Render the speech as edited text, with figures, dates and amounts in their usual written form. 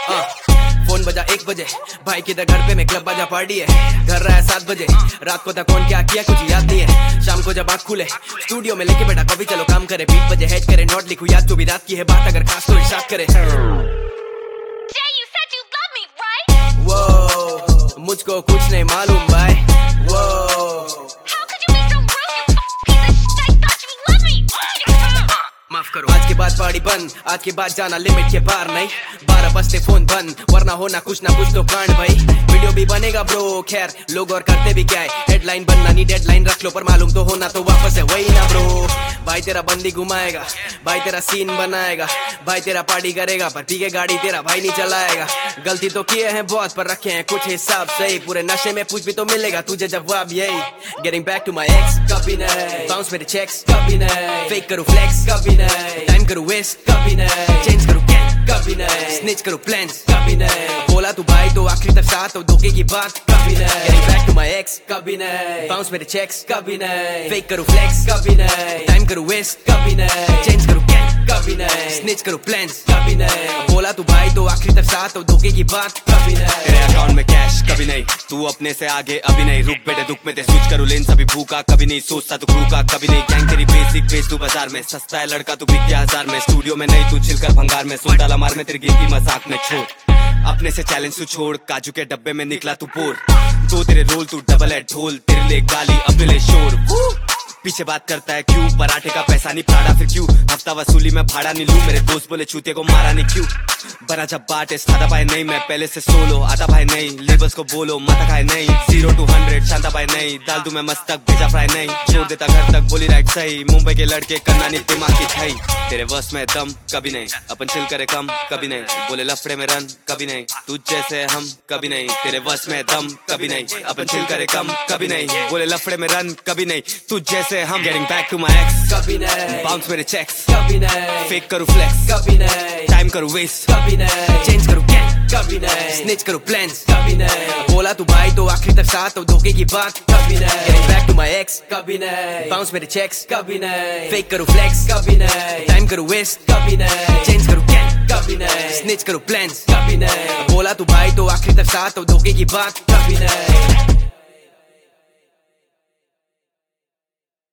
Phone बजा 1 बजे, भाई किधर घर पे, मैं क्लब बजा पार्टी है। घर रहा है 7 बजे, रात को था कौन क्या किया कुछ याद नहीं है। शाम को जब आँख खुले स्टूडियो में लेके बैठा कभी चलो काम करे। 20 बजे हेड करे नोट लिखूं याद जो भी रात की है बात अगर खास तो इरशाद करे। वो मुझको कुछ नहीं मालूम भाई। वो माफ करो आज के बाद पार्टी बंद, आज के बाद जाना लिमिट के पार नहीं। 12 बजते फोन बंद वरना होना कुछ ना कुछ तो कांड भाई। वीडियो भी बनेगा ब्रो खैर लोग और करते भी क्या है। हेडलाइन बनना नहीं डेडलाइन रख लो पर मालूम तो होना तो वापस है वही ना ब्रो। भाई तेरा बंदी घुमाएगा, भाई तेरा सीन बनाएगा, भाई तेरा पार्टी करेगा पर पी के गाड़ी तेरा भाई नहीं चलाएगा। गलती तो किए हैं बहुत पर रखे हैं कुछ हिसाब सही। पूरे नशे में पूछ भी तो मिलेगा तुझे जवाब यही। Getting back to my ex कभी नहीं, बाउंस मेरे चेक्स कभी नहीं, फेक करूं फ्लेक्स कभी नहीं, टाइम करूं वेस्ट कभी नहीं, चेंज करूं गैंग कभी नहीं, स्निच करूं प्लान्स कभी नहीं। बोला तू भाई तो आखिरी तक साथ हो धोखे की बात कभी नहीं। Getting back to my ex कभी नहीं, बाउंस मेरे चेक्स कभी नहीं, फेक करूं फ्लेक्स कभी नहीं, टाइम करूं वेस्ट कभी नहीं, चेंज करूं गैंग कभी नहीं, स्निच करूं प्लान्स कभी नहीं। बोला तू भाई तो आखिरी तक साथ हो धोखे की बात कभी नहीं। तेरे अकाउंट में कैश कभी नहीं, तू अपने से आगे अभी नहीं। रुक बेटे दुख में ते स्विच करूं लेन सभी भूखा कभी नहीं, सोचता तू क्रू का कभी नहीं। गैंग तेरी बेसिक बेच तू बाजार में, सस्ता है लड़का तू बिक गया 1000 में। स्टूडियो में नहीं तू चिल कर भंगार में, सुन डाला मार में तेरी गिनती मजाक में छोड़। अपने से चैलेंज तू छोड़, काजू के डब्बे में निकला तू बोर। दो तेरे रोल तू डबल है ढोल, तेरे लिए गाली अपने लिए शोर। पीछे बात करता है क्यों, पराठे का पैसा नहीं फाड़ा फिर क्यों। हफ्ता वसूली में भाड़ा नहीं लूं, मेरे दोस्त बोले चूते को मारा नहीं क्यों। बना जब बार्टिस्ट आधा भाई नहीं, मैं पहले से सोलो आधा भाई नहीं। लेबल्स को बोलो माता खाए नहीं, 0 to 100 शांता भाई नहीं। डाल दूं मैं मस्तक भेजा फ्राई नहीं, छोड़ देता घर तक बोली राइट सही। मुंबई के लड़के करना नहीं दिमाग की खाई, तेरे वर्स में दम कभी नहीं। अपन चिल करे कम कभी नहीं, बोले लफड़े में रन कभी नहीं। तुझ जैसे हम कभी नहीं, तेरे वर्स में दम कभी नहीं। अपन चिल करे कम कभी नहीं, बोले लफड़े में रन कभी नहीं। तुझ जैसे हम getting back to my ex कभी नहीं, बाउंस मेरे चेक्स कभी नहीं, फेक करूं फ्लेक्स कभी नहीं, टाइम करूं वेस्ट कभी नहीं, चेंज करूं गैंग कभी नहीं, स्निच करूं प्लान्स कभी नहीं। बोला तू भाई तो आखिरी तक साथ हो धोखे की बात कभी नहीं। Getting back to my ex कभी नहीं, बाउंस मेरे चेक्स कभी नहीं, फेक करूं फ्लेक्स कभी नहीं, टाइम करूं वेस्ट कभी नहीं, चेंज करूं गैंग कभी नहीं, स्निच करूं प्लान्स कभी नहीं। बोला तू भाई तो आखिरी तक साथ हो धोखे की बात कभी नहीं।